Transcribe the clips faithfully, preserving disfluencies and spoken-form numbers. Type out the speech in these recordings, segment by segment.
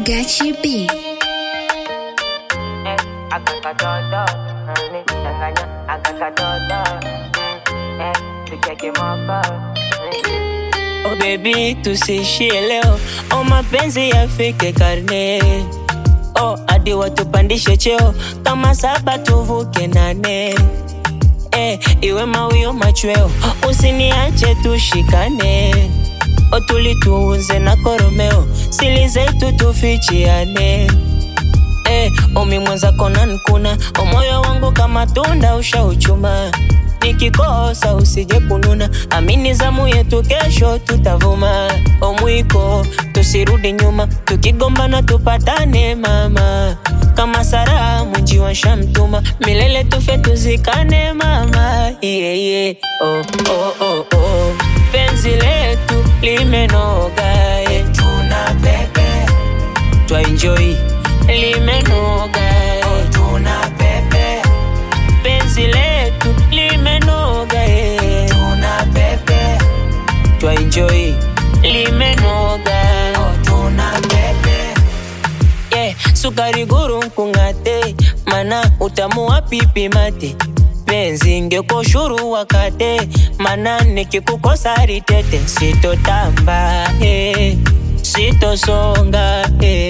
Gachi B. Oh baby, tusishie leo, oh mapenzi yafike karne. Oh hadi watupandishe cheo, kama saba tuvuke nane. Eh, iwe mawio machweo, usiniache tushikane. O tulituuze na koromeo, sili zetu tufichiane. Eh, omi mwenza kona nkuna, o moyo wangu kama tunda ushauchuma. Nikikosa usije kununa, amini zamu yetu kesho tutavuma. O mwiko, tusirudi nyuma, tukigombana tupatane mama. Kama Sara mji wa Shamtuma, milele tufe tuzikane mama. Yeah, yeah. Oh, oh, oh, oh. Penzi letu limenoga, yeah. Tuna pepe, twa enjoy, limenoga, yeah. Oh, tuna pepe. Penzi letu limenoga, yeah. Tuna pepe, twa enjoy, limenoga, oh, tuna pepe. Yeah, sukari guru nkungate, mana utamu wa pipi mate. Penzi ngeko shuru wakate, mana nikikukosa ritete. Sitotamba, eh, sitosonga, eh.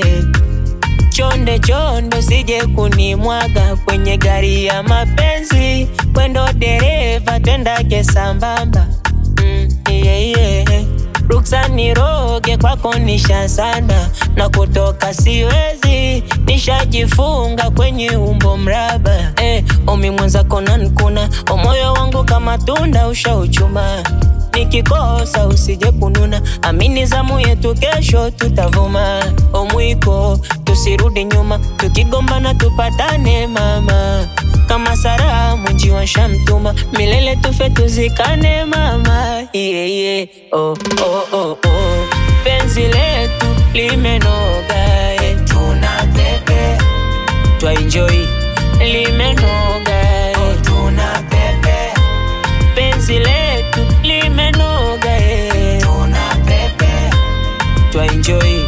Chonde chonde sije kunimwaga kwenye gari ya mapenzi. Wendo dereva twendake sambamba. Mm, yeah, yeah. Ruksa niroge kwako nisha sana, na kutoka siwezi, nishajifunga kwenye umbo mraba. Eh, omi mwenza kona nkuna, o moyo wangu kama tunda ushauchuma. Nikikosa usije kununa, amini zamu yetu kesho tutavuma. O mwiko, tusirudi nyuma, tukigombana tupatane mama. Kama Sara mji wa Shamtuma, milele tufe tuzikane mama. Yeah, yeah. Oh, oh, oh, oh. Penzi letu limenoga, yeah. Tuna pepe, twa enjoy, limenoga, yeah. Oh, tuna pepe. Penzi letu limenoga, yeah. Tuna pepe, twa enjoy,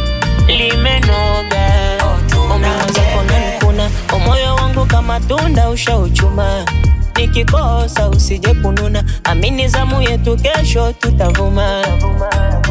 limenoga, oh, tuna pepe. Kuna o moyo wangu kama tunda ushauchuma. Nikikosa usije kununa, amini zamu yetu kesho tutavuma.